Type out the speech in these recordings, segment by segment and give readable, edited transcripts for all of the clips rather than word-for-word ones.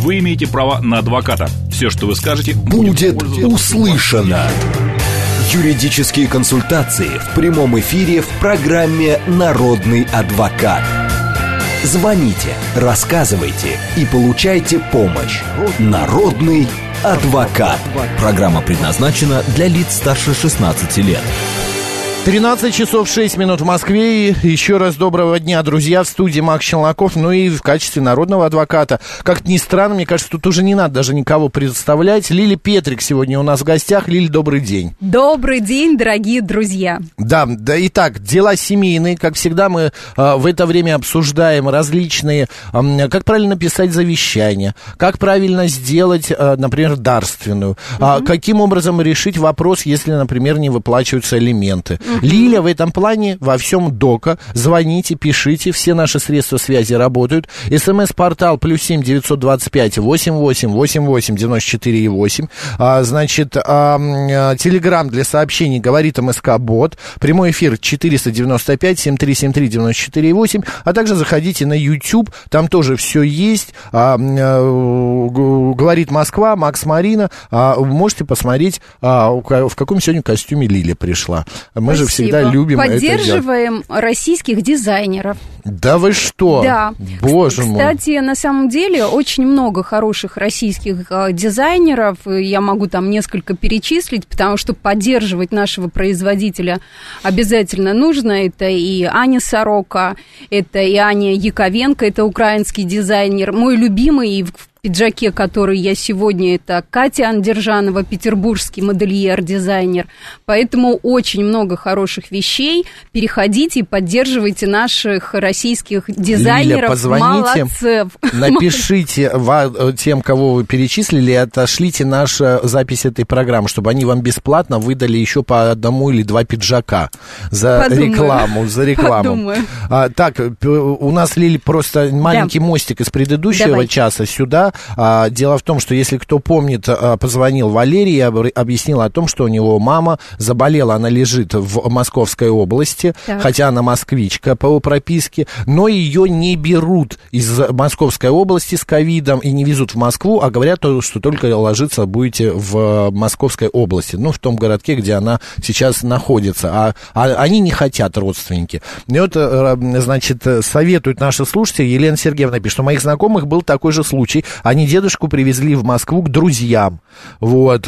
Вы имеете право на адвоката. Все, что вы скажете, будет услышано. Юридические консультации в прямом эфире в программе «Народный адвокат». Звоните, рассказывайте и получайте помощь. Народный адвокат. Программа предназначена для лиц старше 16 лет. 13 часов 6 минут в Москве. И еще раз доброго дня, друзья. В студии Макс Челноков. Ну и в качестве народного адвоката. Как ни странно, мне кажется, тут уже не надо даже никого представлять. Лили Петрик сегодня у нас в гостях. Лили, добрый день. Добрый день, дорогие друзья. Да, итак, дела семейные. Как всегда, мы в это время обсуждаем различные, как правильно писать завещание, как правильно сделать, например, дарственную, каким образом решить вопрос, если, например, не выплачиваются алименты. Лиля в этом плане во всем дока. Звоните, пишите, все наши средства связи работают. СМС-портал +7 925 88 88 94 8. Значит, телеграм для сообщений говорит МСК-бот. Прямой эфир 495 7373 94 8. А также заходите на YouTube, там тоже все есть. Говорит Москва, Макс Марина. Можете посмотреть, в каком сегодня костюме Лиля пришла. Мы же всегда любим Поддерживаем это российских дизайнеров. Да вы что? Да. Боже мой. Кстати, на самом деле очень много хороших российских дизайнеров. Я могу там несколько перечислить, потому что поддерживать нашего производителя обязательно нужно. Это и Аня Сорока, это и Аня Яковенко, это украинский дизайнер. Мой любимый в пиджаке, который я сегодня, это Катя Андержанова, петербургский модельер-дизайнер. Поэтому очень много хороших вещей. Переходите и поддерживайте наших российских дизайнеров. Лиля, позвоните, молодцев. Напишите тем, кого вы перечислили, отошлите нашу запись этой программы, чтобы они вам бесплатно выдали еще по 1 или 2 пиджака за рекламу. Подумаю. Так, у нас, Лили, просто маленький мостик из предыдущего часа сюда. Дело в том, что, если кто помнит, позвонил Валерий и объяснил о том, что у него мама заболела, она лежит в Московской области, хотя она москвичка по прописке, но ее не берут из Московской области с ковидом и не везут в Москву, а говорят, что только ложиться будете в Московской области, ну, в том городке, где она сейчас находится, а они не хотят, родственники. И вот, значит, советуют наши слушатели, Елена Сергеевна пишет, что у моих знакомых был такой же случай. Они дедушку привезли в Москву к друзьям. Вот.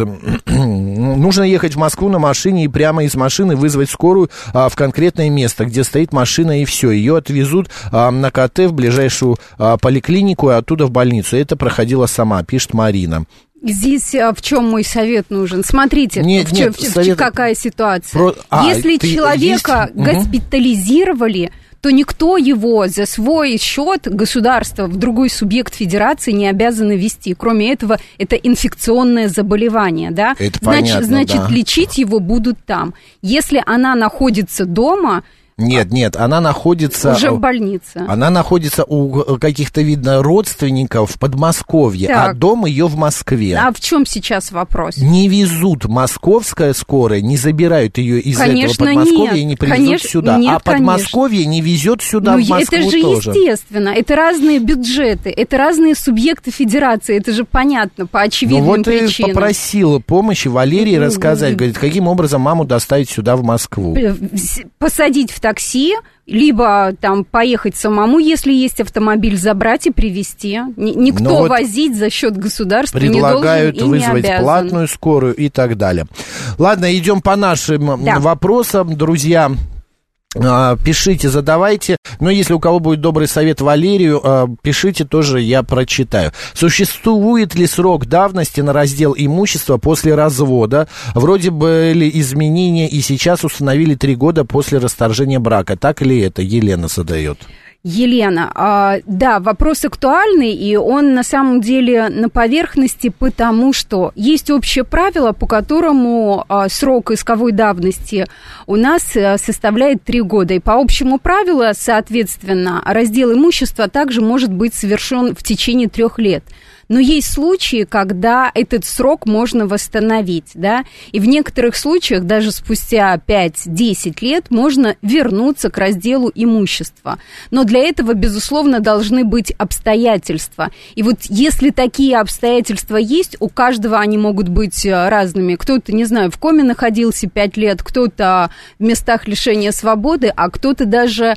Нужно ехать в Москву на машине и прямо из машины вызвать скорую в конкретное место, где стоит машина, и все. Ее отвезут на КТ в ближайшую поликлинику, и оттуда в больницу. Это проходила сама, пишет Марина. Здесь в чем мой совет нужен? Смотрите, какая ситуация. Если человека госпитализировали, то никто его за свой счет государства в другой субъект федерации не обязано вести. Кроме этого, это инфекционное заболевание, да? Это понятно, значит, лечить его будут там. Если она находится дома... Нет, она находится... Уже в больнице. Она находится у каких-то, видно, родственников в Подмосковье, а дом ее в Москве. А в чем сейчас вопрос? Не везут московская скорая, не забирают ее из этого Подмосковья и не привезут сюда. А Подмосковье не везет сюда, в Москву это же тоже. Естественно, это разные бюджеты, это разные субъекты федерации, это же понятно, по очевидным причинам. Вот и попросила помощи Валерии рассказать, говорит, каким образом маму доставить сюда, в Москву. Посадить в такси, либо там поехать самому, если есть автомобиль, забрать и привезти. Никто возить за счет государства не должен и не обязан. Предлагают вызвать платную скорую и так далее. Ладно, идем по нашим вопросам, друзья. Пишите, задавайте. Но если у кого будет добрый совет Валерию, пишите тоже, я прочитаю. Существует ли срок давности на раздел имущества после развода? Вроде были изменения, и сейчас установили 3 года после расторжения брака. Так ли это? Елена задает. Елена, да, вопрос актуальный, и он на самом деле на поверхности, потому что есть общее правило, по которому срок исковой давности у нас составляет 3 года. И по общему правилу, соответственно, раздел имущества также может быть совершен в течение 3 лет. Но есть случаи, когда этот срок можно восстановить, да, и в некоторых случаях даже спустя 5-10 лет можно вернуться к разделу имущества. Но для этого, безусловно, должны быть обстоятельства. И вот если такие обстоятельства есть, у каждого они могут быть разными. Кто-то, не знаю, в коме находился 5 лет, кто-то в местах лишения свободы, а кто-то даже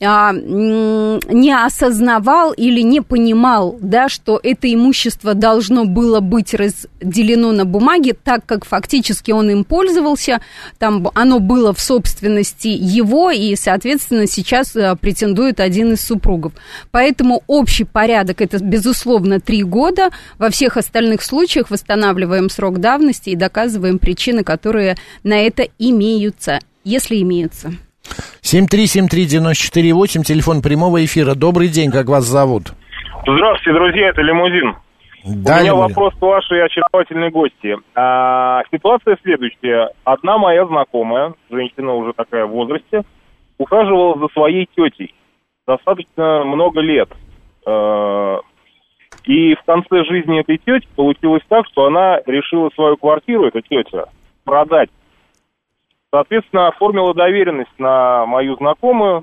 не осознавал или не понимал, да, что это имущество должно было быть разделено на бумаге, так как фактически он им пользовался, там оно было в собственности его, и, соответственно, сейчас претендует один из супругов. Поэтому общий порядок – это, безусловно, 3 года. Во всех остальных случаях восстанавливаем срок давности и доказываем причины, которые на это имеются, если имеются. 7373948, телефон прямого эфира. Добрый день, как вас зовут? Здравствуйте, друзья, это Лимузин. Да, у меня вопрос к вашей очаровательной гости. Ситуация следующая. Одна моя знакомая, женщина уже такая в возрасте, ухаживала за своей тетей достаточно много лет. И в конце жизни этой тети получилось так, что она решила свою квартиру, эта тетя, продать. Соответственно, оформила доверенность на мою знакомую.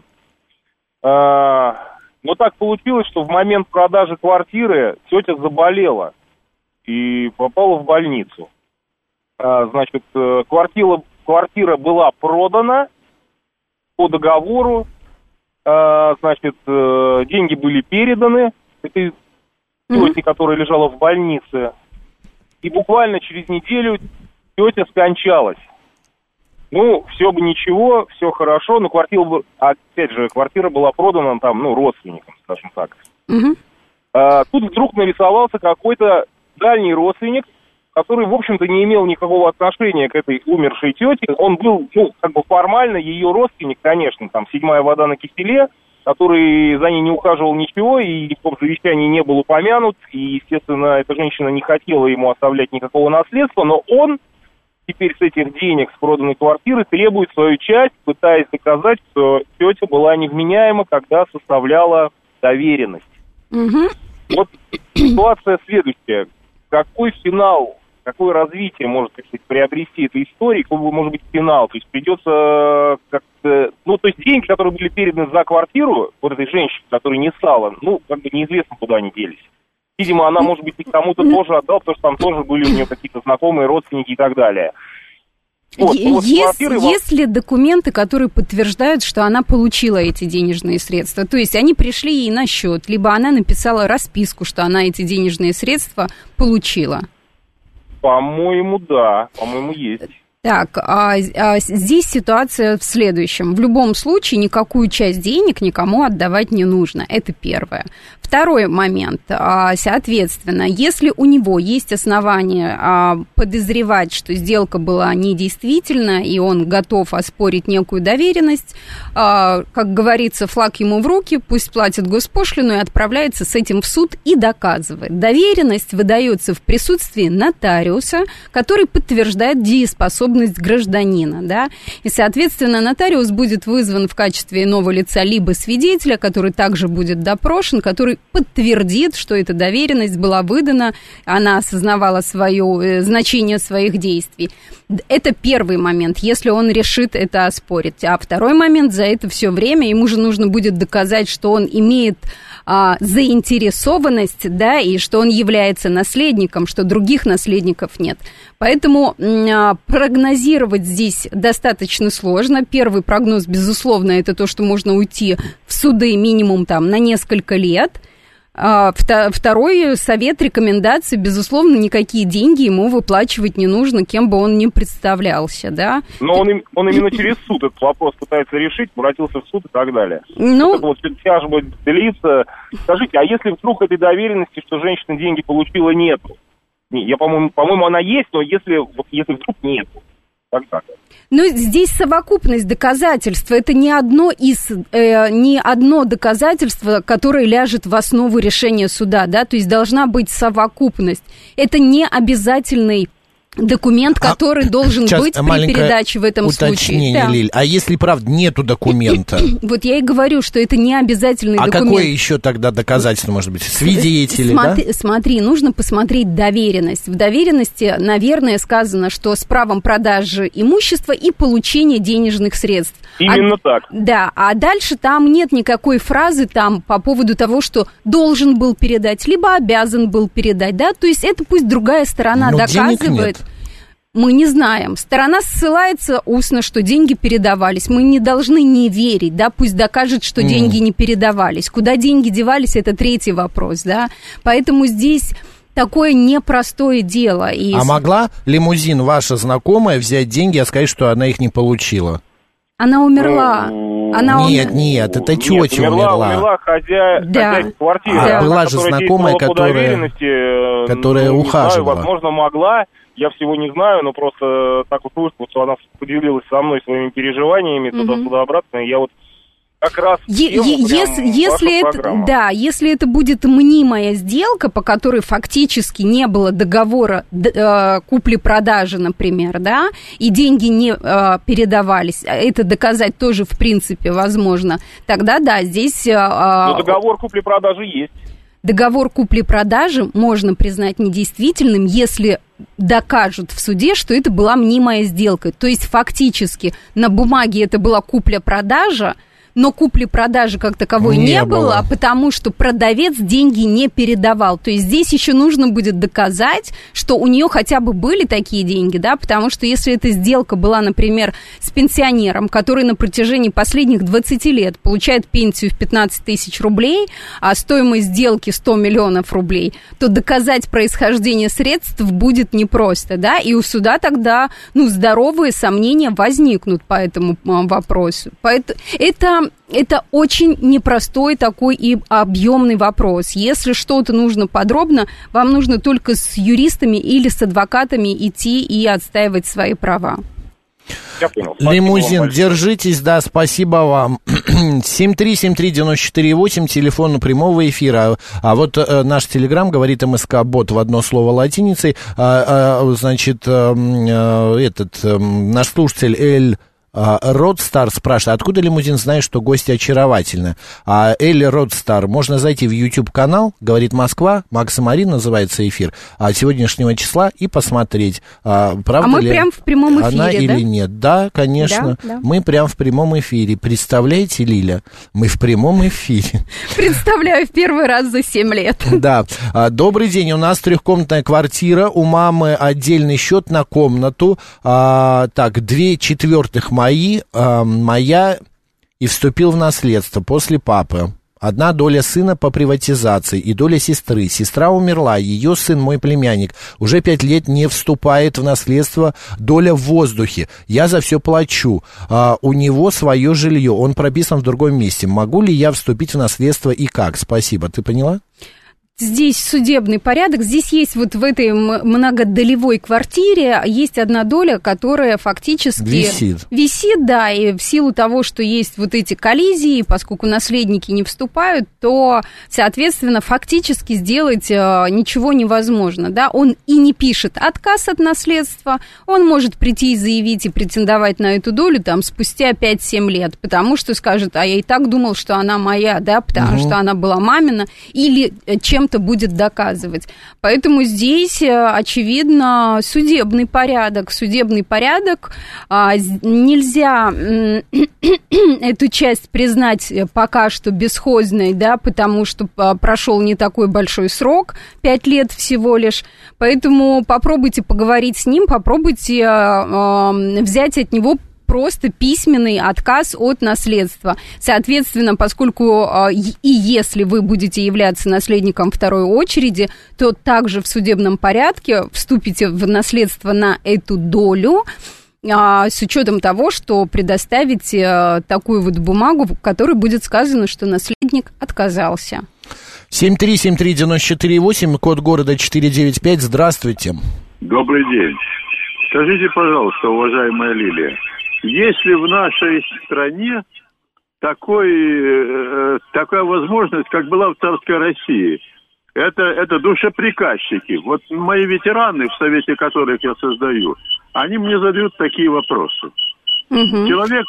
Но так получилось, что в момент продажи квартиры тетя заболела и попала в больницу. Значит, квартира была продана по договору, значит, деньги были переданы этой тете, которая лежала в больнице. И буквально через неделю тетя скончалась. Ну, все бы ничего, все хорошо, но квартира была продана там, родственникам, скажем так. Тут вдруг нарисовался какой-то дальний родственник, который, в общем-то, не имел никакого отношения к этой умершей тете. Он был, формально ее родственник, конечно, там, 7-я вода на киселе, который за ней не ухаживал ничего, и в том завещании не был упомянут, и, естественно, эта женщина не хотела ему оставлять никакого наследства, но он теперь с этих денег, с проданной квартиры, требует свою часть, пытаясь доказать, что тетя была невменяема, когда составляла доверенность. Вот ситуация следующая. Какой финал, какое развитие может, так сказать, приобрести эта история, какой может быть финал? То есть придется как-то... то есть деньги, которые были переданы за квартиру вот этой женщине, которая не стала, неизвестно, куда они делись. Видимо, она, может быть, и кому-то тоже отдала, потому что там тоже были у нее какие-то знакомые, родственники и так далее. Есть ли документы, которые подтверждают, что она получила эти денежные средства? То есть они пришли ей на счет, либо она написала расписку, что она эти денежные средства получила? По-моему, да. По-моему, есть. Так, здесь ситуация в следующем. В любом случае никакую часть денег никому отдавать не нужно. Это первое. Второй момент. Соответственно, если у него есть основания подозревать, что сделка была недействительна, и он готов оспорить некую доверенность, как говорится, флаг ему в руки, пусть платит госпошлину и отправляется с этим в суд и доказывает. Доверенность выдается в присутствии нотариуса, который подтверждает дееспособность гражданина, да, и, соответственно, нотариус будет вызван в качестве иного лица либо свидетеля, который также будет допрошен, который подтвердит, что эта доверенность была выдана, она осознавала значение своих действий. Это первый момент, если он решит это оспорить. А второй момент, за это все время ему же нужно будет доказать, что он имеет заинтересованность, да, и что он является наследником, что других наследников нет. Поэтому прогнозировать здесь достаточно сложно. Первый прогноз, безусловно, это то, что можно уйти в суды минимум там на несколько лет. Второй совет, рекомендации, безусловно, никакие деньги ему выплачивать не нужно, кем бы он ни представлялся, да. Но он именно через суд этот вопрос пытается решить, обратился в суд и так далее. Тяжба длится. Скажите, а если вдруг этой доверенности, что женщина деньги получила, нету? По-моему, она есть, но если вдруг нету, так. Но здесь совокупность доказательств. Это не одно доказательство, которое ляжет в основу решения суда, да, то есть должна быть совокупность. Это не обязательный документ, который должен быть при передаче в этом случае. Да. Лиль. А если, правда, нету документа? Вот я и говорю, что это не обязательный документ. А какое еще тогда доказательство может быть? Свидетели, да? Смотри, нужно посмотреть доверенность. В доверенности, наверное, сказано, что с правом продажи имущества и получения денежных средств. Именно так. Да, а дальше там нет никакой фразы там по поводу того, что должен был передать, либо обязан был передать, да? То есть это пусть другая сторона доказывает. Мы не знаем. Сторона ссылается устно, что деньги передавались. Мы не должны не верить, да, пусть докажет, что деньги не передавались. Куда деньги девались, это третий вопрос, да. Поэтому здесь такое непростое дело. А могла лимузин ваша знакомая взять деньги и сказать, что она их не получила? Она умерла. Нет, это тетя умерла. Хозяйка квартиры. Да. Была же знакомая, которая ухаживала. Знаю, возможно, могла. Я всего не знаю, но просто так вот вышло, что она поделилась со мной своими переживаниями туда-обратно, и я вот как раз если это будет мнимая сделка, по которой фактически не было договора купли-продажи, например, да, и деньги не передавались, это доказать тоже в принципе возможно, тогда да, здесь... Но договор купли-продажи есть. Договор купли-продажи можно признать недействительным, если докажут в суде, что это была мнимая сделка. То есть фактически на бумаге это была купля-продажа, но купли-продажи как таковой не было, потому что продавец деньги не передавал. То есть здесь еще нужно будет доказать, что у нее хотя бы были такие деньги, да, потому что если эта сделка была, например, с пенсионером, который на протяжении последних 20 лет получает пенсию в 15 тысяч рублей, а стоимость сделки 100 миллионов рублей, то доказать происхождение средств будет непросто, да, и у суда тогда, здоровые сомнения возникнут по этому вопросу. Поэтому это очень непростой такой и объемный вопрос. Если что-то нужно подробно, вам нужно только с юристами или с адвокатами идти и отстаивать свои права. Я понял. Лимузин, держитесь, да, спасибо вам. 7373948, телефон прямого эфира. А вот наш телеграм говорит МСК-бот в одно слово латиницей. Значит, наш слушатель Родстар спрашивает, откуда лимузин знает, что гости очаровательны? Элли Родстар, можно зайти в YouTube-канал, говорит Москва, Макс и Марин называется эфир, от сегодняшнего числа и посмотреть, правда мы ли прям в прямом эфире, она да? или нет. Да, конечно, да. Мы прям в прямом эфире. Представляете, Лиля, мы в прямом эфире. Представляю, в первый раз за 7 лет. Да. Добрый день, у нас трехкомнатная квартира, у мамы отдельный счет на комнату, 2/4 моя и вступил в наследство после папы. 1 доля сына по приватизации и доля сестры. Сестра умерла, ее сын, мой племянник, уже 5 лет не вступает в наследство, доля в воздухе. Я за все плачу. У него свое жилье, он прописан в другом месте. Могу ли я вступить в наследство и как? Спасибо. Ты поняла? Здесь судебный порядок, здесь есть вот в этой многодолевой квартире есть 1 доля, которая фактически висит, да, и в силу того, что есть вот эти коллизии, поскольку наследники не вступают, то, соответственно, фактически сделать ничего невозможно, да, он и не пишет отказ от наследства, он может прийти и заявить и претендовать на эту долю там спустя 5-7 лет, потому что скажет, а я и так думал, что она моя, да, потому что она была мамина, или чем-то будет доказывать. Поэтому здесь, очевидно, судебный порядок. Нельзя эту часть признать пока что бесхозной, да, потому что прошел не такой большой срок, 5 лет всего лишь. Поэтому попробуйте поговорить с ним, попробуйте взять от него просто письменный отказ от наследства. Соответственно, поскольку и если вы будете являться наследником второй очереди, то также в судебном порядке вступите в наследство на эту долю, с учетом того, что предоставите такую вот бумагу, в которой будет сказано, что наследник отказался. 7373948, код города 495. Здравствуйте. Добрый день. Скажите, пожалуйста, уважаемая Лилия, есть ли в нашей стране такая возможность, как была в царской России, это душеприказчики. Вот мои ветераны, в совете которых я состою, они мне задают такие вопросы. Человек,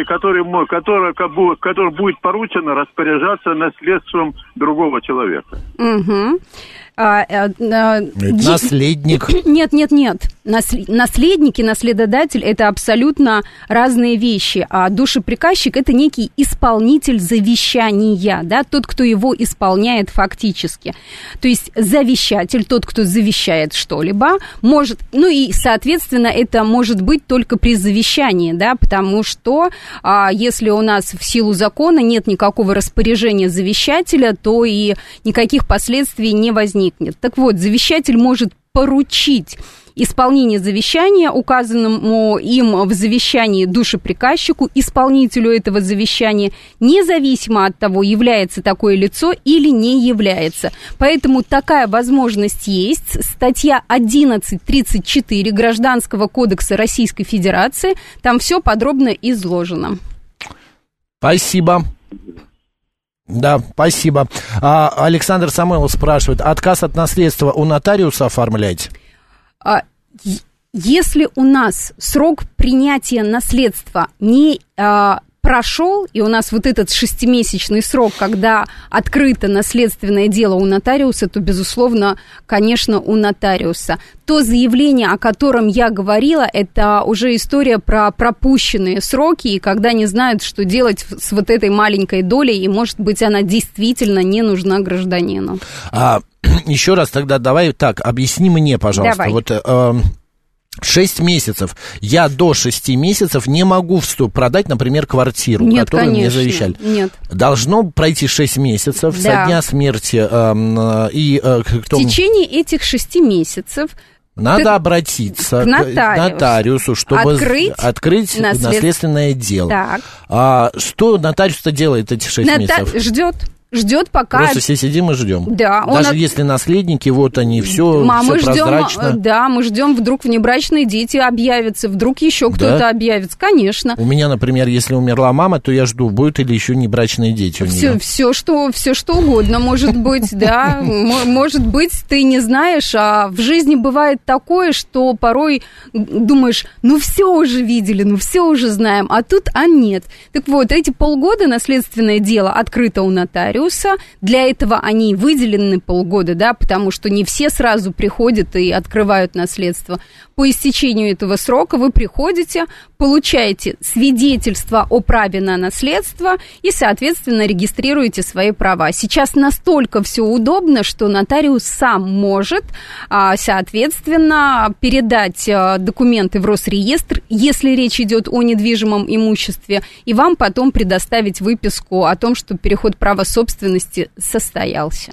который будет поручено распоряжаться наследством другого человека. Наследник. Нет. Наследник и наследодатель – это абсолютно разные вещи. А душеприказчик – это некий исполнитель завещания, да, тот, кто его исполняет фактически. То есть завещатель, тот, кто завещает что-либо, может, ну и, соответственно, это может быть только при завещании, да, потому что если у нас в силу закона нет никакого распоряжения завещателя, то и никаких последствий не возникнет. Так вот, завещатель может поручить исполнение завещания, указанному им в завещании душеприказчику, исполнителю этого завещания, независимо от того, является такое лицо или не является. Поэтому такая возможность есть. Статья 11.34 Гражданского кодекса Российской Федерации, там все подробно изложено. Спасибо. Да, спасибо. Александр Самойлов спрашивает, отказ от наследства у нотариуса оформлять? Если у нас срок принятия наследства не прошел, и у нас вот этот 6-месячный срок, когда открыто наследственное дело у нотариуса, то, безусловно, конечно, у нотариуса. То заявление, о котором я говорила, это уже история про пропущенные сроки, и когда не знают, что делать с вот этой маленькой долей, и, может быть, она действительно не нужна гражданину. Еще раз тогда давай так, объясни мне, пожалуйста. Давай. Вот 6 месяцев. Я до 6 месяцев не могу продать, например, квартиру, которую мне завещали. Нет. Должно пройти 6 месяцев со дня смерти. В течение этих 6 месяцев надо обратиться к нотариусу, чтобы открыть наследственное дело. Так. Что нотариус-то делает эти 6 месяцев? Ждет, пока... Просто все сидим и ждем. Да. Даже если наследники, вот они, все прозрачно. Да, мы ждем, вдруг внебрачные дети объявятся, вдруг еще кто-то объявится, конечно. У меня, например, если умерла мама, то я жду, будут или еще внебрачные дети у нее. Все, что угодно может быть, да. Может быть, ты не знаешь, а в жизни бывает такое, что порой думаешь, все уже видели, все уже знаем, а тут, нет. Так вот, эти полгода наследственное дело открыто у нотариуса. Для этого они выделены полгода, да, потому что не все сразу приходят и открывают наследство. По истечению этого срока вы приходите, получаете свидетельство о праве на наследство и, соответственно, регистрируете свои права. Сейчас настолько все удобно, что нотариус сам может, соответственно, передать документы в Росреестр, если речь идет о недвижимом имуществе, и вам потом предоставить выписку о том, что переход права собственности состоялся.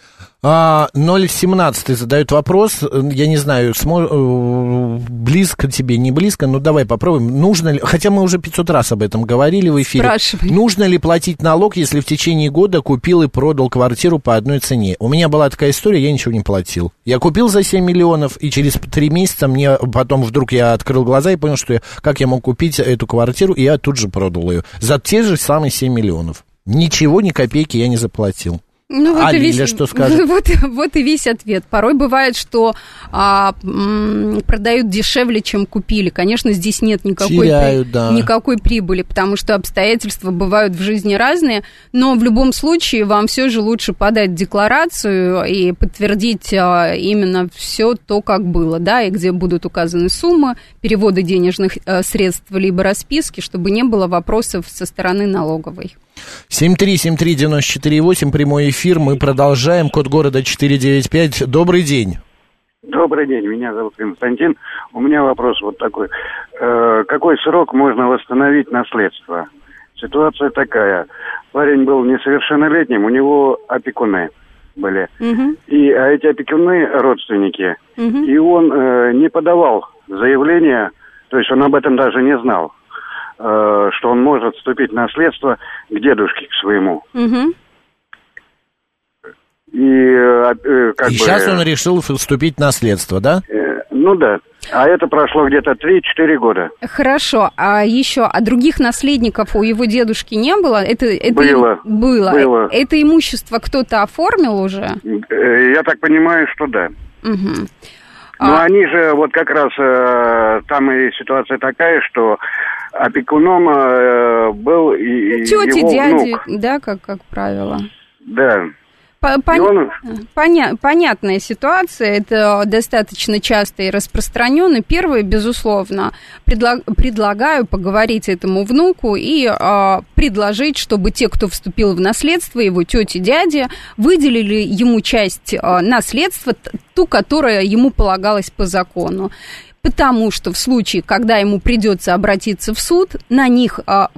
017 задают вопрос, я не знаю, близко тебе, не близко, но давай попробуем. Нужно ли, хотя мы уже 500 раз об этом говорили в эфире, спрашивай. Нужно ли платить налог, если в течение года купил и продал квартиру по одной цене? У меня была такая история, я ничего не платил. Я купил за 7 миллионов, и через 3 месяца мне потом вдруг я открыл глаза и понял, что как я мог купить эту квартиру, и я тут же продал ее за те же самые 7 миллионов. Ничего, ни копейки я не заплатил. Лиля что скажет? Вот и весь ответ. Порой бывает, что продают дешевле, чем купили. Конечно, здесь нет никакой прибыли, потому что обстоятельства бывают в жизни разные, но в любом случае вам все же лучше подать декларацию и подтвердить именно все то, как было, да, и где будут указаны суммы, переводы денежных средств, либо расписки, чтобы не было вопросов со стороны налоговой. 7373948, прямой эфир, мы продолжаем, код города 495, добрый день. Добрый день, меня зовут Константин, у меня вопрос вот такой, какой срок можно восстановить наследство? Ситуация такая, парень был несовершеннолетним, у него опекуны были, а эти опекуны родственники, и он не подавал заявление, то есть он об этом даже не знал, что он может вступить в наследство к дедушке, к своему. И сейчас он решил вступить в наследство, да? Ну да. А это прошло где-то 3-4 года. Хорошо. А еще, других наследников у его дедушки не было? Было. Это имущество кто-то оформил уже? Я так понимаю, что да. Угу. Но они же вот как раз там и ситуация такая, что опекуном был и тети, его дяди, внук. да, как правило. Да. Понятная ситуация, это достаточно часто и распространенно. Первое, безусловно, предлагаю поговорить этому внуку и предложить, чтобы те, кто вступил в наследство, его тети, дяди, выделили ему часть наследства, ту, которая ему полагалась по закону. Потому что в случае, когда ему придется обратиться в суд, на них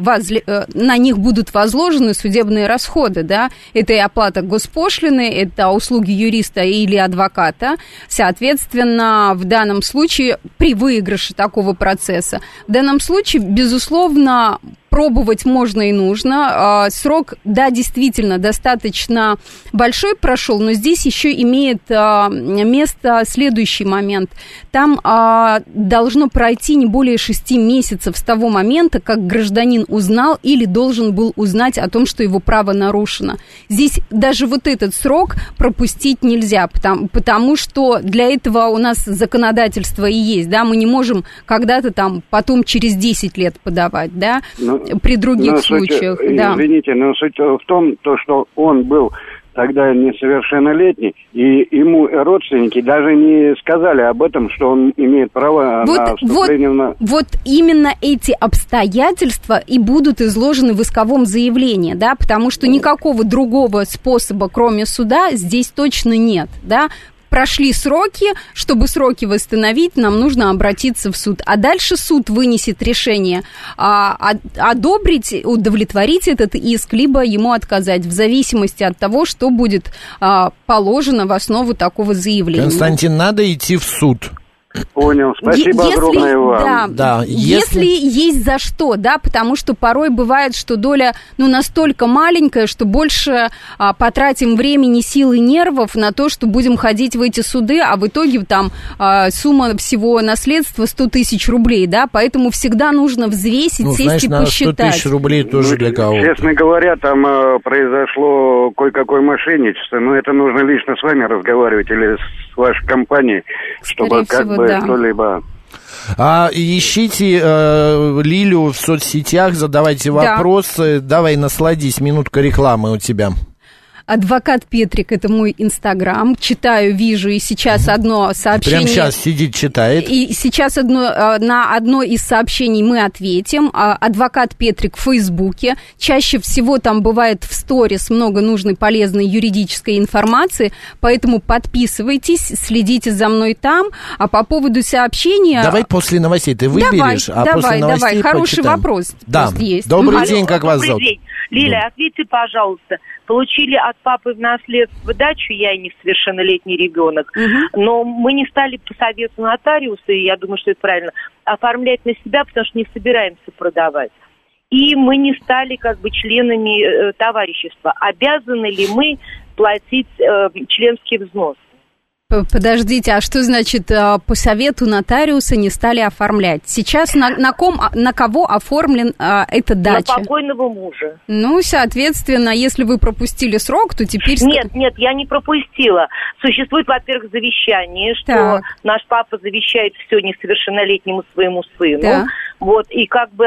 будут возложены судебные расходы, да, это и оплата госпошлины, это услуги юриста или адвоката, соответственно, в данном случае, при выигрыше такого процесса, в данном случае, безусловно, пробовать можно и нужно. Срок, да, действительно, достаточно большой прошел, но здесь еще имеет место следующий момент. Там должно пройти не более 6 месяцев с того момента, как гражданин узнал или должен был узнать о том, что его право нарушено. Здесь даже вот этот срок пропустить нельзя, потому что для этого у нас законодательство и есть, да, мы не можем когда-то там потом через 10 лет подавать, да, при других случаях. Да. Извините, но суть в том, что он был тогда несовершеннолетний, и ему родственники даже не сказали об этом, что он имеет право на вступление Вот именно эти обстоятельства и будут изложены в исковом заявлении, да, потому что никакого другого способа, кроме суда, здесь точно нет, да. Прошли сроки, чтобы сроки восстановить, нам нужно обратиться в суд. А дальше суд вынесет решение одобрить, удовлетворить этот иск, либо ему отказать, в зависимости от того, что будет положено в основу такого заявления. Константин, надо идти в суд. Понял, спасибо огромное вам. Да, если есть за что, да, потому что порой бывает, что доля, настолько маленькая, что больше потратим времени, сил и нервов на то, что будем ходить в эти суды, а в итоге там сумма всего наследства 100 тысяч рублей, да, поэтому всегда нужно взвесить, сесть и посчитать. 100 тысяч рублей тоже для кого-то. Честно говоря, там произошло кое-какое мошенничество, но это нужно лично с вами разговаривать или с вашей компанией, чтобы что-либо... Ищите Лилю в соцсетях, задавайте вопросы. Давай, насладись, минутка рекламы у тебя. Адвокат Петрик, это мой Инстаграм. Читаю, вижу, и сейчас одно сообщение... Прямо сейчас сидит, читает. И сейчас на одно из сообщений мы ответим. Адвокат Петрик в Фейсбуке. Чаще всего там бывает в сторис много нужной полезной юридической информации, поэтому подписывайтесь, следите за мной там. А по поводу сообщения... Давай после новостей ты выберешь, после новостей Хороший почитаем. Вопрос. Да. Есть. Добрый день, как вас зовут? День. Лиля, ответьте, пожалуйста. Получили от папы в наследство дачу, я и несовершеннолетний ребенок, но мы не стали по совету нотариуса, и я думаю, что это правильно, оформлять на себя, потому что не собираемся продавать. И мы не стали членами товарищества. Обязаны ли мы платить членский взнос? Подождите, а что значит по совету нотариуса не стали оформлять? Сейчас на кого оформлен эта дача? На покойного мужа. Соответственно, если вы пропустили срок, то теперь... Нет, я не пропустила. Существует, во-первых, завещание, что наш папа завещает все несовершеннолетнему своему сыну. Да. И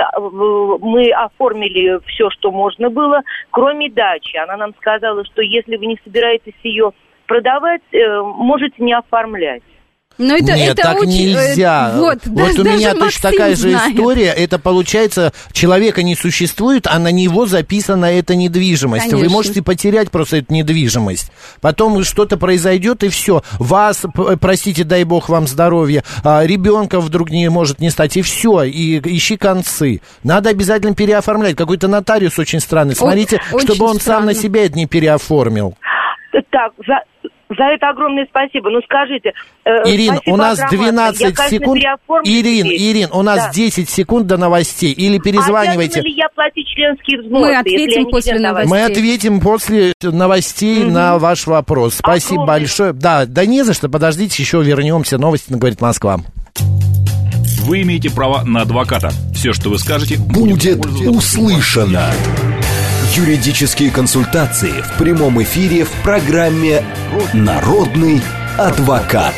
мы оформили все, что можно было, кроме дачи. Она нам сказала, что если вы не собираетесь ее продавать, можете не оформлять. Но Нет, так нельзя. Вот у меня точно такая же история. Это получается, человека не существует, а на него записана эта недвижимость. Конечно. Вы можете потерять просто эту недвижимость. Потом что-то произойдет, и все. Вас, простите, дай бог вам здоровья, ребенка вдруг не может не стать, и все. И ищи концы. Надо обязательно переоформлять. Какой-то нотариус очень странный. Смотрите, чтобы он сам на себя это не переоформил. Так, За это огромное спасибо. Ну, скажите... Ирин, у нас 12 секунд. Ирин, у нас 10 секунд до новостей. Или перезванивайте. Обязана ли я платить членские взносы? Мы ответим после новостей. Мы ответим после новостей на ваш вопрос. Спасибо большое. Да не за что. Подождите, еще вернемся. Новости на «Говорит Москва». Вы имеете право на адвоката. Все, что вы скажете, будет услышано. Юридические консультации в прямом эфире в программе «Народный адвокат».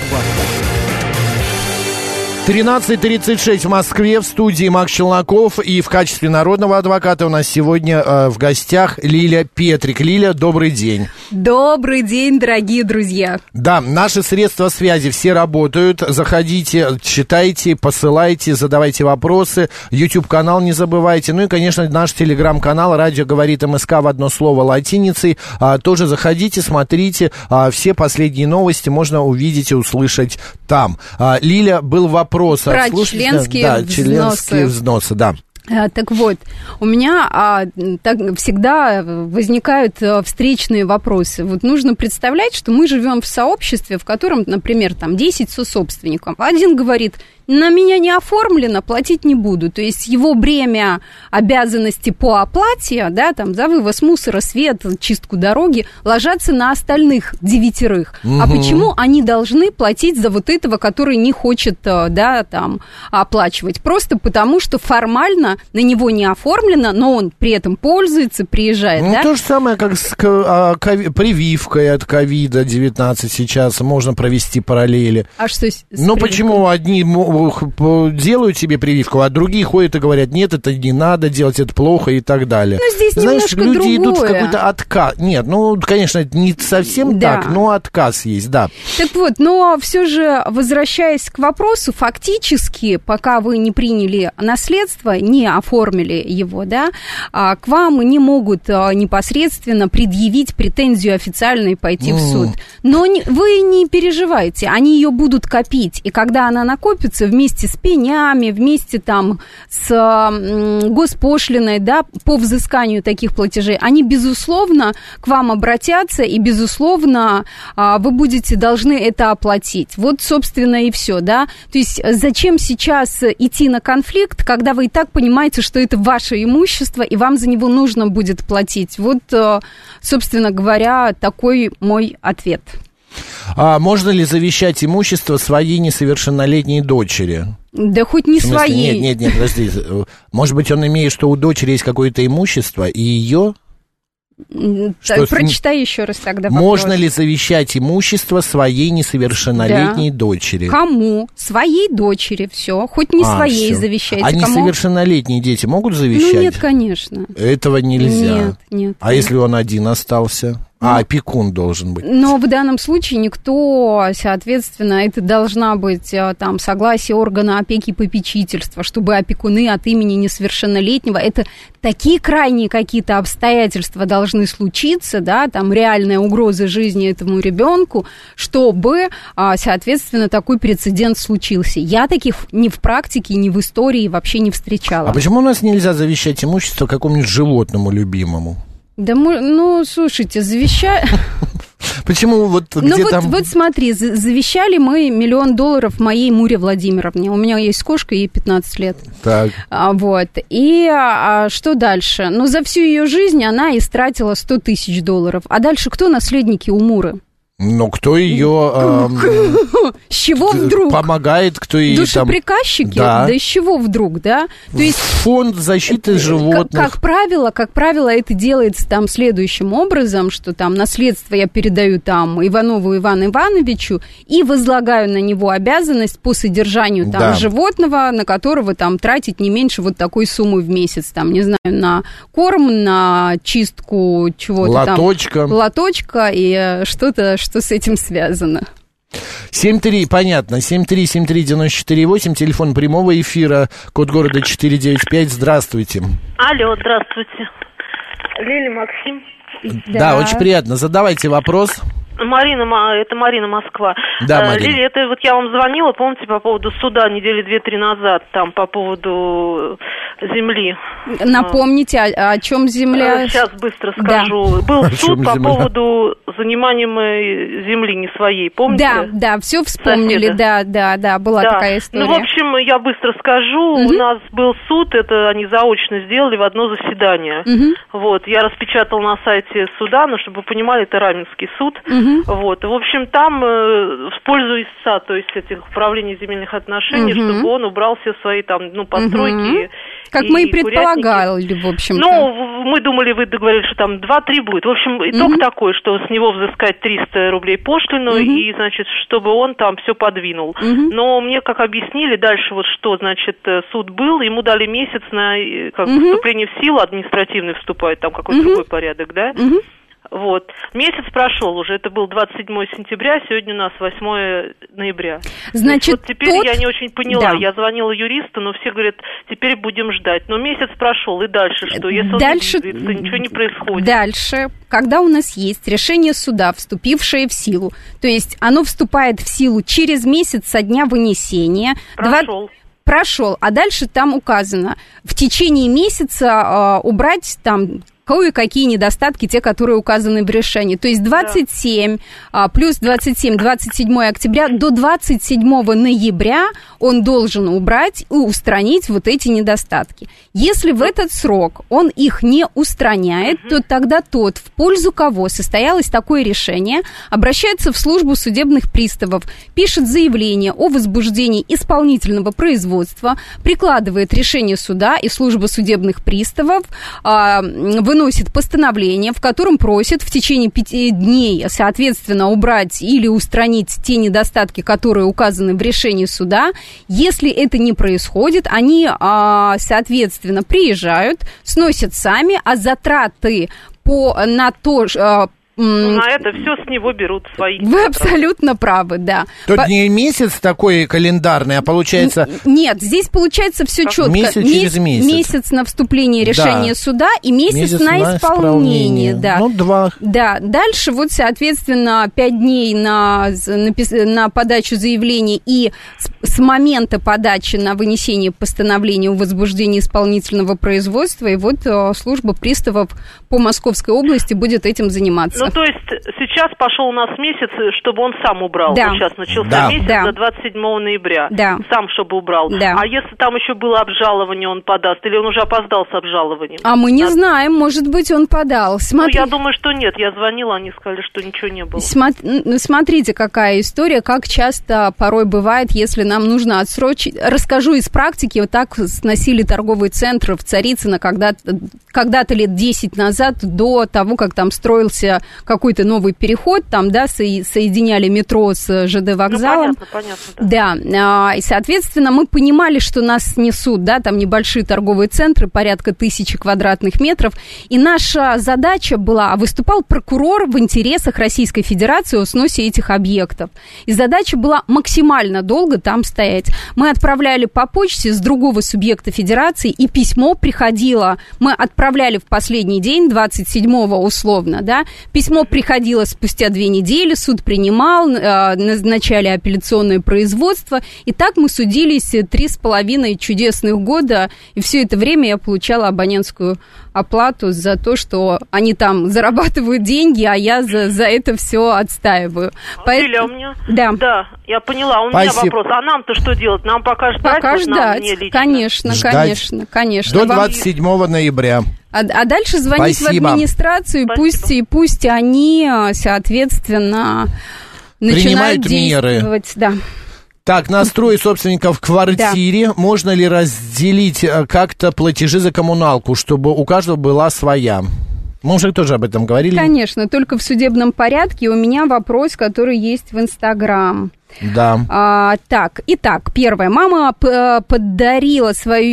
13:36 в Москве, в студии Макс Челноков. И в качестве народного адвоката у нас сегодня в гостях Лилия Петрик. Лилия, добрый день. Добрый день, дорогие друзья. Да, наши средства связи все работают. Заходите, читайте, посылайте, задавайте вопросы. YouTube-канал не забывайте. Ну и, конечно, наш телеграм-канал «Радио говорит МСК» в одно слово латиницей. Тоже заходите, смотрите. Все последние новости можно увидеть и услышать там. Лилия, был вопрос. Про членские взносы, да. Так вот, у меня всегда возникают встречные вопросы. Вот нужно представлять, что мы живем в сообществе, в котором, например, там 10 сособственников. Один говорит: на меня не оформлено, платить не буду. То есть его бремя обязанности по оплате, да, там, за вывоз мусора, свет, чистку дороги, ложатся на остальных 9. А почему они должны платить за вот этого, который не хочет, да, там, оплачивать? Просто потому, что формально на него не оформлено, но он при этом пользуется, приезжает, да? То же самое, как с прививкой от ковида-19 сейчас можно провести параллели. А что с Ну, почему одни делают себе прививку, а другие ходят и говорят: нет, это не надо делать, это плохо и так далее. Но здесь знаешь, немножко люди другое. идут в какой-то отказ. Нет, ну, конечно, не совсем да. так, но отказ есть, да. Так вот, но все же, возвращаясь к вопросу, фактически, пока вы не приняли наследство, не оформили его, да, к вам не могут непосредственно предъявить претензию официально и пойти в суд. Но вы не переживайте, они ее будут копить, и когда она накопится вместе с пенями, вместе там с госпошлиной, да, по взысканию таких платежей, они, безусловно, к вам обратятся, и, безусловно, вы будете должны это оплатить. Вот, собственно, и все, да. То есть зачем сейчас идти на конфликт, когда вы и так понимаете, что это ваше имущество, и вам за него нужно будет платить? Вот, собственно говоря, такой мой ответ. А можно ли завещать имущество своей несовершеннолетней дочери? Да хоть не своей. Нет, подожди. Может быть, он имеет, что у дочери есть какое-то имущество, и ее... Прочитай еще раз тогда вопрос. Можно ли завещать имущество своей несовершеннолетней дочери? Кому? Своей дочери, все. Хоть не своей всё. завещайте. А кому? Несовершеннолетние дети могут завещать? Ну, нет, конечно. Этого нельзя. Нет. А если он один остался? Опекун должен быть. Но в данном случае никто, соответственно, это должна быть там согласие органа опеки и попечительства, чтобы опекуны от имени несовершеннолетнего, это такие крайние какие-то обстоятельства должны случиться, да, там реальная угроза жизни этому ребенку, чтобы, соответственно, такой прецедент случился. Я таких ни в практике, ни в истории вообще не встречала. А почему у нас нельзя завещать имущество какому-нибудь животному любимому? Да, ну, слушайте, Почему вот где там... Вот смотри, завещали мы $1 миллион моей Муре Владимировне. У меня есть кошка, ей 15 лет. Так. Вот. И что дальше? Ну, за всю ее жизнь она истратила $100 тысяч. А дальше кто наследники у Муры? Но кто ее... С чего вдруг? Помогает, кто ей... Душеприказчики? Да. Да с чего вдруг, да? То есть, Фонд защиты животных. Как правило, это делается там следующим образом, что там наследство я передаю там Иванову Ивану Ивановичу и возлагаю на него обязанность по содержанию там животного, на которого там тратить не меньше вот такой суммы в месяц, там, не знаю, на корм, на чистку чего-то лоточка и что-то, что с этим связано. 7373948, телефон прямого эфира, код города 495. Здравствуйте. Алло, здравствуйте. Лилия, Максим. Да, очень приятно. Задавайте вопрос. Это Марина, Москва. Да, Марина. Лилия, это вот я вам звонила, помните, по поводу суда недели 2-3 назад, там по поводу земли. Напомните, о чем земля? Сейчас быстро скажу. Да. Был суд по поводу занимаемой земли не своей, помните? Да, все вспомнили, да, была такая история. Ну, в общем, я быстро скажу, у нас был суд, это они заочно сделали в одно заседание. Вот, я распечатала на сайте суда, но чтобы вы понимали, это Раменский суд. Вот, в общем, там в пользу истца, то есть этих управлений земельных отношений, чтобы он убрал все свои там, постройки. Как мы и предполагали, в общем-то. Ну, мы думали, вы договорились, что там 2-3 будет. В общем, итог такой, что с него взыскать 300 рублей пошлину, и, значит, чтобы он там все подвинул. Но мне, как объяснили, дальше вот что, значит, суд был, ему дали месяц на вступление в силу, административный вступает, там какой-то другой порядок, да? Вот. Месяц прошел уже, это был 27 сентября, сегодня у нас 8 ноября. Значит, вот теперь я не очень поняла, я звонила юристу, но все говорят, теперь будем ждать. Но месяц прошел, и дальше что? Если он не двигается, ничего не происходит. Дальше, когда у нас есть решение суда, вступившее в силу, то есть оно вступает в силу через месяц со дня вынесения. Прошел, а дальше там указано, в течение месяца убрать там кое-какие недостатки, те, которые указаны в решении. То есть 27 плюс 27, 27 октября до 27 ноября он должен убрать и устранить вот эти недостатки. Если в этот срок он их не устраняет, то тогда тот, в пользу кого состоялось такое решение, обращается в службу судебных приставов, пишет заявление о возбуждении исполнительного производства, прикладывает решение суда, и служба судебных приставов выносит постановление, в котором просит в течение 5 дней, соответственно, убрать или устранить те недостатки, которые указаны в решении суда. Если это не происходит, они, соответственно, приезжают, сносят сами, а затраты на то... На это все с него берут свои. Вы абсолютно правы, да. Тут не месяц такой календарный, а получается... Нет, здесь получается все четко. Месяц через месяц. Месяц на вступление решения суда и месяц на исполнение. Да. 2. Да, дальше вот, соответственно, 5 дней на подачу заявления и с момента подачи на вынесение постановления о возбуждении исполнительного производства, и вот служба приставов по Московской области будет этим заниматься. Ну, то есть сейчас пошел у нас месяц, чтобы он сам убрал. Да. Вот сейчас начался месяц до 27 ноября. Да. Сам, чтобы убрал. Да. А если там еще было обжалование, он подаст? Или он уже опоздал с обжалованием? А мы не знаем, может быть, он подал. Ну, я думаю, что нет. Я звонила, они сказали, что ничего не было. Смотрите, какая история, как часто порой бывает, если нам нужно отсрочить. Расскажу из практики. Вот так сносили торговый центр в Царицыно когда-то лет 10 назад, до того, как там строился какой-то новый переход, там, да, соединяли метро с ЖД вокзалом. Ну, понятно, да. И, соответственно, мы понимали, что нас снесут, да, там небольшие торговые центры, порядка 1000 квадратных метров, и наша задача была, выступал прокурор в интересах Российской Федерации о сносе этих объектов, и задача была максимально долго там стоять. Мы отправляли по почте с другого субъекта Федерации, и письмо приходило, мы отправляли в последний день, 27-го условно, да, письмо приходило спустя 2 недели, суд принимал, назначали апелляционное производство, и так мы судились 3,5 чудесных года, и все это время я получала абонентскую оплату за то, что они там зарабатывают деньги, а я за это все отстаиваю. Лиля, у меня... Да, я поняла, у меня вопрос. А нам-то что делать? Нам пока ждать? Пока ждать, конечно. До 27 ноября. А дальше звонить Спасибо. в администрацию, пусть они, соответственно, начинают действовать. Да. Так, настрой собственников в квартире. Да. Можно ли разделить как-то платежи за коммуналку, чтобы у каждого была своя? Мы уже тоже об этом говорили. Конечно, только в судебном порядке. У меня вопрос, который есть в Инстаграм. Да. Итак, первое. Мама продала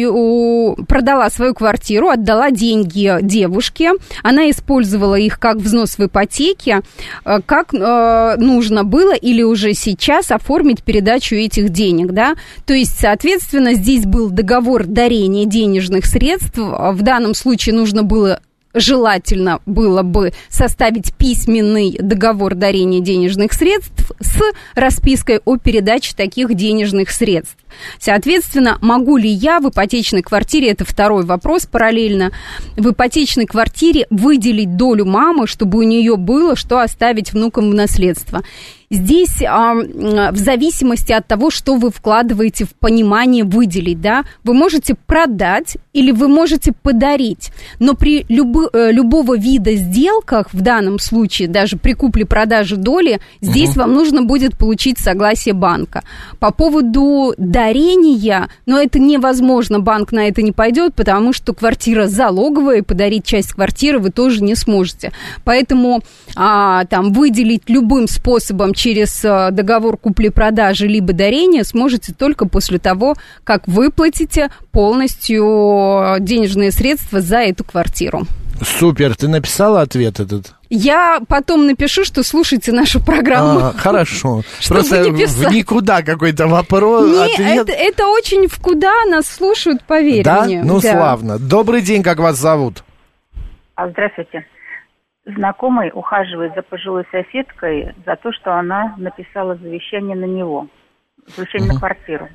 свою квартиру, отдала деньги девушке. Она использовала их как взнос в ипотеке. Как нужно было или уже сейчас оформить передачу этих денег, да? То есть, соответственно, здесь был договор дарения денежных средств. В данном случае нужно было желательно было бы составить письменный договор дарения денежных средств с распиской о передаче таких денежных средств. Соответственно, могу ли я в ипотечной квартире, это второй вопрос параллельно, в ипотечной квартире выделить долю мамы, чтобы у нее было что оставить внукам в наследство? Здесь в зависимости от того, что вы вкладываете в понимание выделить, да, вы можете продать или вы можете подарить, но при любого вида сделках, в данном случае даже при купле-продаже доли, здесь вам нужно будет получить согласие банка. По поводу дарения, но это невозможно, банк на это не пойдет, потому что квартира залоговая, и подарить часть квартиры вы тоже не сможете. Поэтому там выделить любым способом через договор купли-продажи либо дарения сможете только после того, как выплатите полностью денежные средства за эту квартиру. Супер, ты написала ответ этот? Я потом напишу, что слушайте нашу программу. Хорошо. Просто в никуда какой-то вопрос. Нет, это очень в куда нас слушают, поверь мне. Да? Ну, славно. Добрый день, как вас зовут? Здравствуйте. Знакомый ухаживает за пожилой соседкой за то, что она написала завещание на него, завещание на квартиру.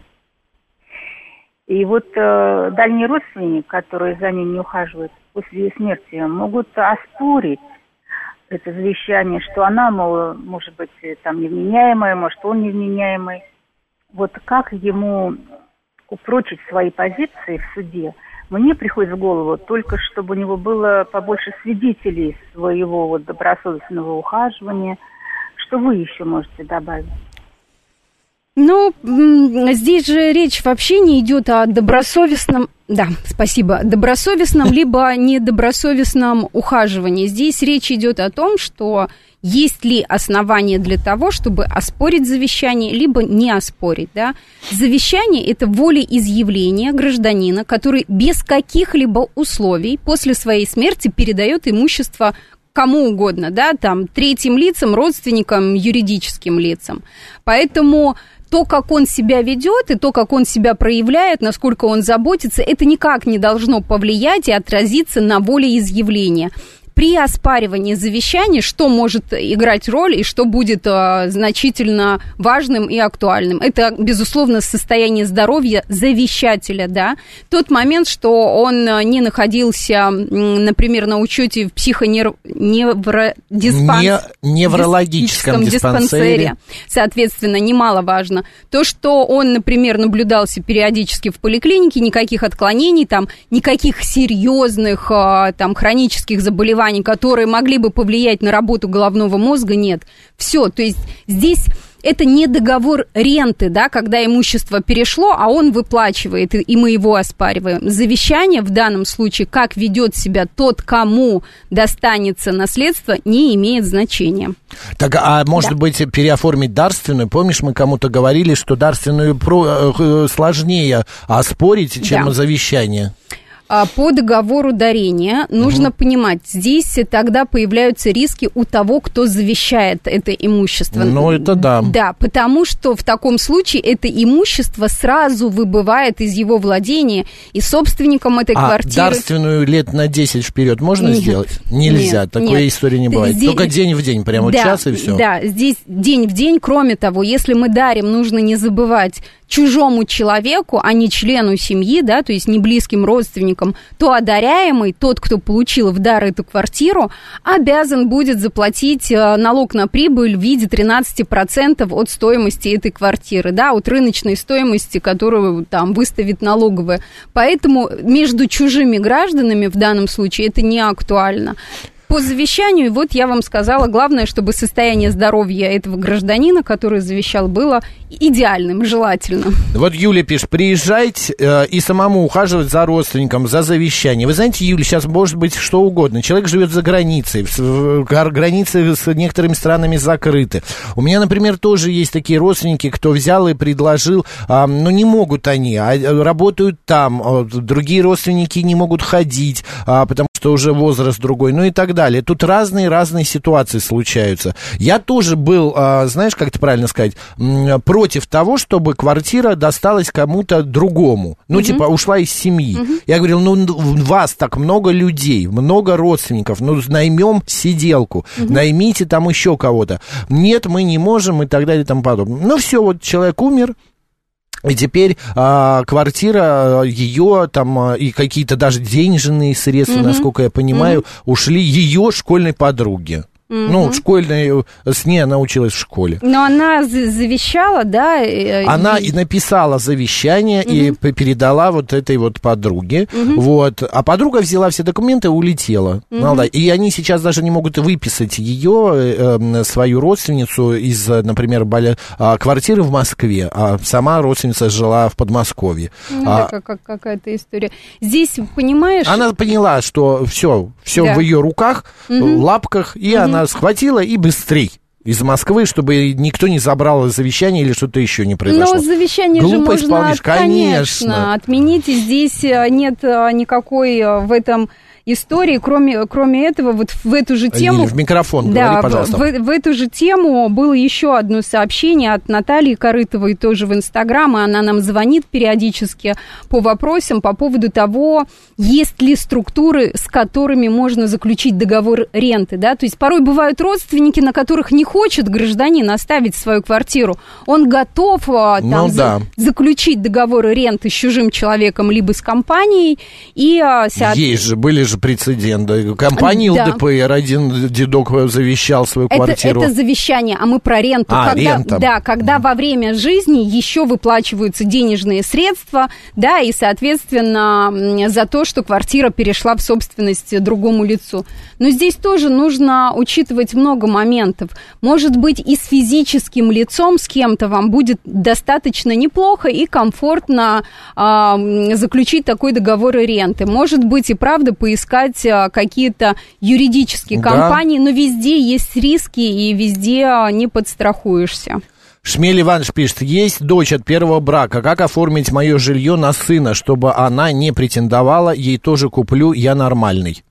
И вот дальний родственник, который за ней не ухаживает после ее смерти, могут оспорить это завещание, что она, мол, может быть, там невменяемая, может, он невменяемый. Вот как ему упрочить свои позиции в суде? Мне приходит в голову только, чтобы у него было побольше свидетелей своего вот добросовестного ухаживания. Что вы еще можете добавить? Ну, здесь же речь вообще не идет о добросовестном, да, спасибо, добросовестном либо недобросовестном ухаживании. Здесь речь идет о том, что есть ли основания для того, чтобы оспорить завещание, либо не оспорить, да. Завещание – это волеизъявление гражданина, который без каких-либо условий после своей смерти передает имущество кому угодно, да, там, третьим лицам, родственникам, юридическим лицам. Поэтому то, как он себя ведет, и то, как он себя проявляет, насколько он заботится, это никак не должно повлиять и отразиться на волеизъявление. При оспаривании завещания, что может играть роль и что будет значительно важным и актуальным? Это, безусловно, состояние здоровья завещателя, да. Тот момент, что он не находился, например, на учете в неврологическом диспансере, соответственно, немаловажно. То, что он, например, наблюдался периодически в поликлинике, никаких отклонений, там, никаких серьезных там, хронических заболеваний, которые могли бы повлиять на работу головного мозга, нет. Все, то есть здесь это не договор ренты, да, когда имущество перешло, а он выплачивает, и мы его оспариваем. Завещание в данном случае, как ведет себя тот, кому достанется наследство, не имеет значения. Так, а может быть переоформить дарственную? Помнишь, мы кому-то говорили, что дарственную сложнее оспорить, чем завещание? По договору дарения нужно понимать, здесь тогда появляются риски у того, кто завещает это имущество. Ну, это да. Да, потому что в таком случае это имущество сразу выбывает из его владения, и собственником этой квартиры... дарственную лет на 10 вперед можно сделать? Нельзя, такой истории не бывает. Здесь... Только день в день, прямо час и все. Да, здесь день в день. Кроме того, если мы дарим, нужно не забывать чужому человеку, а не члену семьи, да, то есть не близким родственникам, то одаряемый, тот, кто получил в дар эту квартиру, обязан будет заплатить налог на прибыль в виде 13% от стоимости этой квартиры, да, от рыночной стоимости, которую там выставит налоговая. Поэтому между чужими гражданами в данном случае это не актуально. По завещанию, вот я вам сказала, главное, чтобы состояние здоровья этого гражданина, который завещал, было идеальным, желательным. Вот Юля пишет, приезжать и самому ухаживать за родственником, за завещание. Вы знаете, Юля, сейчас может быть что угодно. Человек живет за границей, границы с некоторыми странами закрыты. У меня, например, тоже есть такие родственники, кто взял и предложил, но не могут они, работают там, другие родственники не могут ходить, потому что что уже возраст другой, ну и так далее. Тут разные ситуации случаются. Я тоже был, знаешь, как это правильно сказать, против того, чтобы квартира досталась кому-то другому. Ну, типа, ушла из семьи. Я говорил, ну, у вас так много людей, много родственников, ну, наймем сиделку, наймите там еще кого-то. Нет, мы не можем и так далее и тому подобное. Ну, все, вот человек умер, и теперь квартира ее там и какие-то даже денежные средства, насколько я понимаю, ушли ее школьной подруге. Ну, школьной, с ней она училась в школе. Но она завещала, да? Она и написала завещание и передала вот этой вот подруге. Вот. А подруга взяла все документы и улетела. И они сейчас даже не могут выписать ее, свою родственницу, из, например, квартиры в Москве, а сама родственница жила в Подмосковье. Какая-то история. Здесь, понимаешь... Она поняла, что все да. в ее руках, лапках, и она схватила и быстрей из Москвы, чтобы никто не забрал завещание или что-то еще не произошло. Но завещание глупо же можно, конечно, отменить, и здесь нет никакой в этом истории, кроме этого, вот в эту же тему... Лили, в микрофон говори, пожалуйста. В эту же тему было еще одно сообщение от Натальи Корытовой, тоже в Инстаграм, и она нам звонит периодически по вопросам по поводу того, есть ли структуры, с которыми можно заключить договор ренты, да, то есть порой бывают родственники, на которых не хочет гражданин оставить свою квартиру, он готов заключить договор ренты с чужим человеком, либо с компанией, и... Есть же, были же прецеденты. Компания ЛДПР, один дедок завещал свою квартиру. Это завещание, а мы про ренту. Когда во время жизни еще выплачиваются денежные средства, да, и, соответственно, за то, что квартира перешла в собственность другому лицу. Но здесь тоже нужно учитывать много моментов. Может быть, и с физическим лицом, с кем-то вам будет достаточно неплохо и комфортно заключить такой договор ренты. Может быть, и правда поискать какие-то юридические компании, но везде есть риски, и везде не подстрахуешься. Шмель Иванович пишет, есть дочь от первого брака, как оформить мое жилье на сына, чтобы она не претендовала, ей тоже куплю, я нормальный.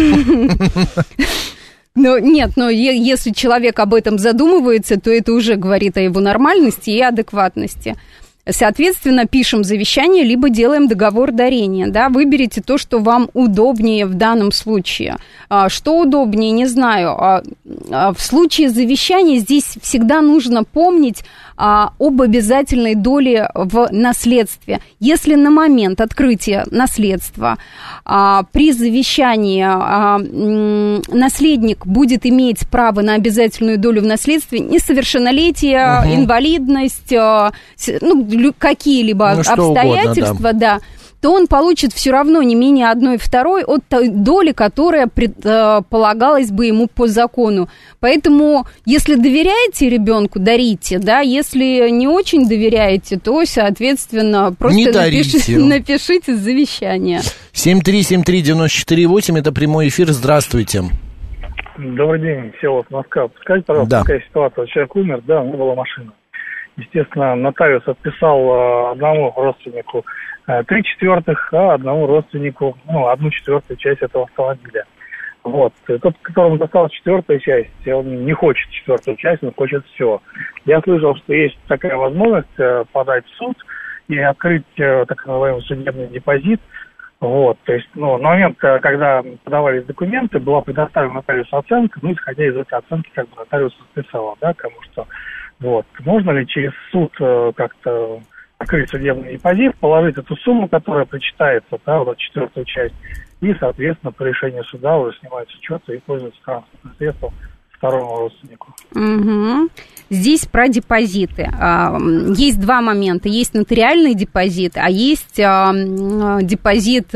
Но если человек об этом задумывается, то это уже говорит о его нормальности и адекватности. Соответственно, пишем завещание, либо делаем договор дарения, да, выберите то, что вам удобнее в данном случае. Что удобнее, не знаю. В случае завещания здесь всегда нужно помнить об обязательной доле в наследстве. Если на момент открытия наследства при завещании наследник будет иметь право на обязательную долю в наследстве, несовершеннолетие, инвалидность, какие-либо обстоятельства, угодно, то он получит все равно не менее 1/2 от той доли, которая предполагалась бы ему по закону. Поэтому, если доверяете ребенку, дарите, да, если не очень доверяете, то, соответственно, просто напишите завещание. 7373948, это прямой эфир, здравствуйте. Добрый день, Всеволод, Москва. Скажите, пожалуйста, какая ситуация? Человек умер, да, у него была машина. Естественно, нотариус отписал одному родственнику 3/4, а одному родственнику 1/4 часть этого автомобиля. Вот. Тот, которому досталась 4-я часть, он не хочет 4-ю часть, он хочет все. Я слышал, что есть такая возможность подать в суд и открыть так называемый судебный депозит. Вот. То есть, на момент, когда подавались документы, была предоставлена нотариусу оценка, исходя из этой оценки, нотариус подписал, да, кому что. Вот. Можно ли через суд как-то открыть судебный депозит, положить эту сумму, которая причитается, да, вот 4-ю часть, и, соответственно, по решению суда уже снимать с учета и пользоваться транспортным средством второму родственнику. Угу. Здесь про депозиты. Есть два момента. Есть нотариальный депозит, а есть депозит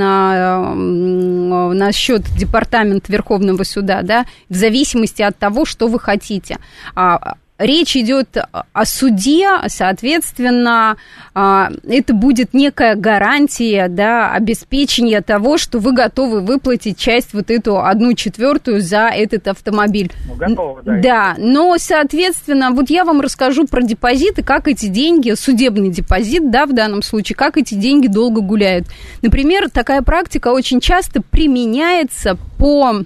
на счет департамента Верховного суда, да, в зависимости от того, что вы хотите. речь идет о суде, соответственно, это будет некая гарантия, да, обеспечения того, что вы готовы выплатить часть вот эту 1/4 за этот автомобиль. Готовы, да. Да, но, соответственно, вот я вам расскажу про депозиты, как эти деньги, судебный депозит, да, в данном случае, как эти деньги долго гуляют. Например, такая практика очень часто применяется по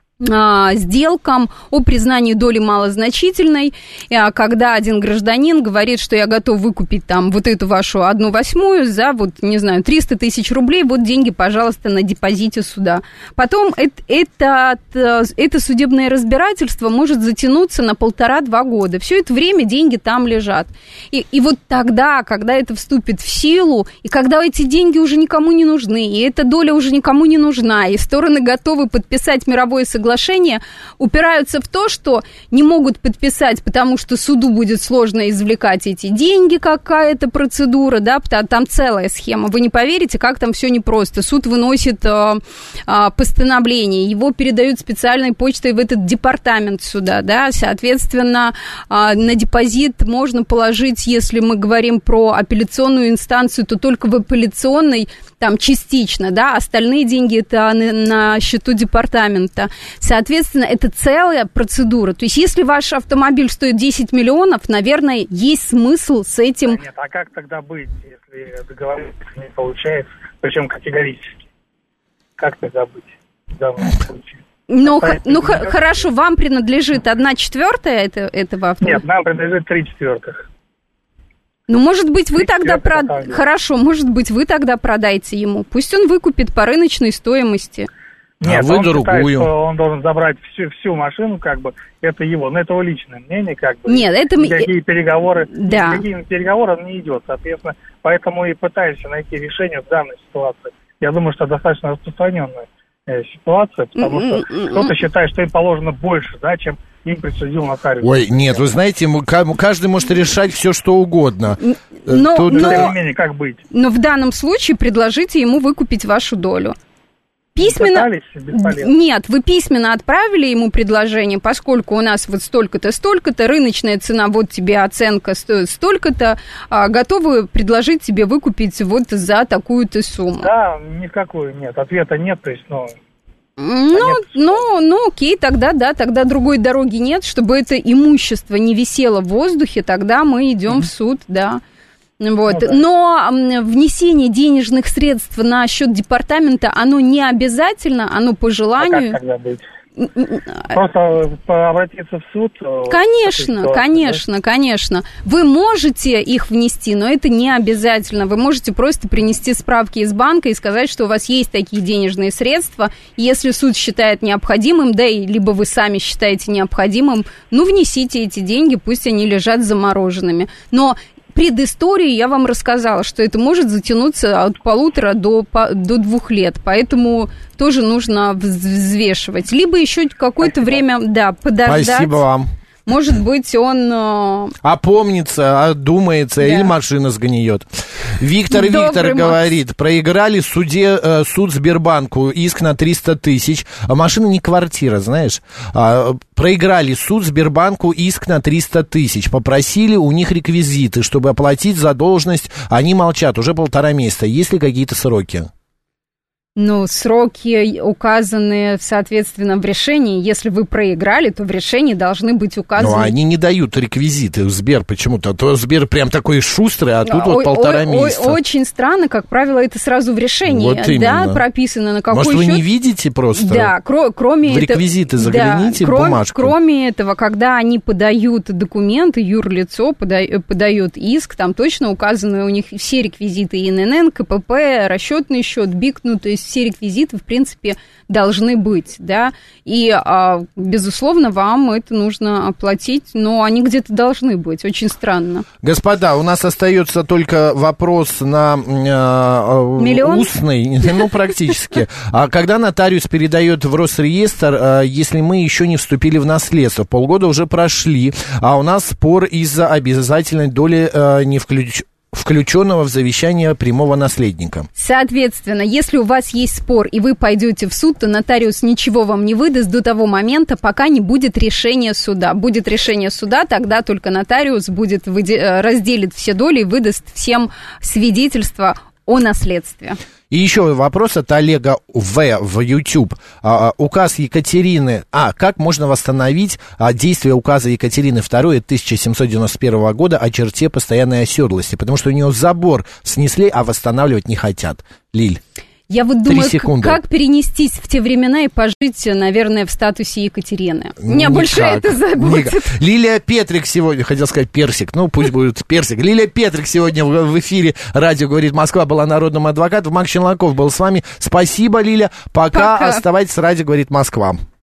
сделкам о признании доли малозначительной, когда один гражданин говорит, что я готов выкупить там вот эту вашу 1/8 за, вот, не знаю, 300 тысяч рублей, вот деньги, пожалуйста, на депозите суда. Потом это судебное разбирательство может затянуться на 1,5-2 года. Все это время деньги там лежат. И вот тогда, когда это вступит в силу, и когда эти деньги уже никому не нужны, и эта доля уже никому не нужна, и стороны готовы подписать мировое соглашение, упираются в то, что не могут подписать, потому что суду будет сложно извлекать эти деньги, какая-то процедура, да, там целая схема. Вы не поверите, как там все непросто. Суд выносит постановление, его передают специальной почтой в этот департамент суда, да, соответственно, на депозит можно положить, если мы говорим про апелляционную инстанцию, то только в апелляционной, там, частично, да, остальные деньги это на счету департамента. Соответственно, это целая процедура. То есть, если ваш автомобиль стоит 10 миллионов, наверное, есть смысл с этим... Нет, а как тогда быть, если договориться не получается, причем категорически? Как тогда быть в данном случае? Хорошо, вам принадлежит 1/4 этого автомобиля? Нет, нам принадлежит 3/4. Ну, может быть, вы тогда Хорошо, может быть, вы тогда продаете ему. Пусть он выкупит по рыночной стоимости. Нет, вы он другую. Считает, что он должен забрать всю машину, как бы, это его, но это его личное мнение, как бы. Нет, это... Никакие переговоры, да. никакими переговорами не идет, соответственно, поэтому и пытаемся найти решение в данной ситуации. Я думаю, что достаточно распространенная ситуация, потому что кто-то считает, что им положено больше, да, чем им присудил нотариус. Ой, нет, вы знаете, каждый может решать все, что угодно. Тем не менее, как быть? Но в данном случае предложите ему выкупить вашу долю. Письменно... Нет, вы письменно отправили ему предложение, поскольку у нас вот столько-то, рыночная цена, вот тебе оценка стоит столько-то, готовы предложить тебе выкупить вот за такую-то сумму. Да, никакой нет, ответа нет, то есть, окей, тогда другой дороги нет, чтобы это имущество не висело в воздухе, тогда мы идем в суд, да. Вот. Ну, да. Но внесение денежных средств на счет департамента, оно не обязательно, оно по желанию. А как тогда быть? Просто обратиться в суд? Конечно. Вы можете их внести, но это не обязательно. Вы можете просто принести справки из банка и сказать, что у вас есть такие денежные средства. Если суд считает необходимым, да, и либо вы сами считаете необходимым, ну, внесите эти деньги, пусть они лежат замороженными. Но предысторию я вам рассказала, что это может затянуться от 1,5 до 2 лет, поэтому тоже нужно взвешивать. Либо еще какое-то время, да, подождать. Спасибо вам. Может быть, он... Опомнится, одумается, да. Или машина сгниет. Виктор говорит, проиграли суд Сбербанку, иск на 300 тысяч. А машина не квартира, знаешь. Проиграли суд Сбербанку, иск на 300 тысяч. Попросили у них реквизиты, чтобы оплатить задолженность. Они молчат уже 1,5 месяца. Есть ли какие-то сроки? Ну, сроки указаны, соответственно, в решении. Если вы проиграли, то в решении должны быть указаны... Но они не дают реквизиты в Сбер почему-то. То Сбер прям такой шустрый, а тут вот 1,5 месяца. Очень странно, как правило, это сразу в решении. Вот да, прописано на какой счет. Может, вы не видите просто? Да, кроме в реквизиты загляните, в бумажку. Кроме этого, когда они подают документы, юрлицо подает иск, там точно указаны у них все реквизиты: ИНН, КПП, расчетный счет, БИК, ну, то есть все реквизиты, в принципе, должны быть, да, и, безусловно, вам это нужно оплатить, но они где-то должны быть, очень странно. Господа, у нас остается только вопрос на устный, ну, практически. А когда нотариус передает в Росреестр, если мы еще не вступили в наследство, полгода уже прошли, а у нас спор из-за обязательной доли включенного в завещание прямого наследника. Соответственно, если у вас есть спор, и вы пойдете в суд, то нотариус ничего вам не выдаст до того момента, пока не будет решения суда. Будет решение суда, тогда только нотариус разделит все доли и выдаст всем свидетельство о наследстве. И еще вопрос от Олега в YouTube. Указ Екатерины... как можно восстановить действие указа Екатерины II 1791 года о черте постоянной оседлости? Потому что у нее забор снесли, а восстанавливать не хотят. Лиль. Я вот думаю, как перенестись в те времена и пожить, наверное, в статусе Екатерины. Меня больше это заботит. Лилия Петрик сегодня, хотел сказать Персик, пусть будет Персик. Лилия Петрик сегодня в эфире «Радио говорит Москва» была народным адвокатом. Макс Челноков был с вами. Спасибо, Лиля. Пока. Оставайтесь с «Радио говорит Москва».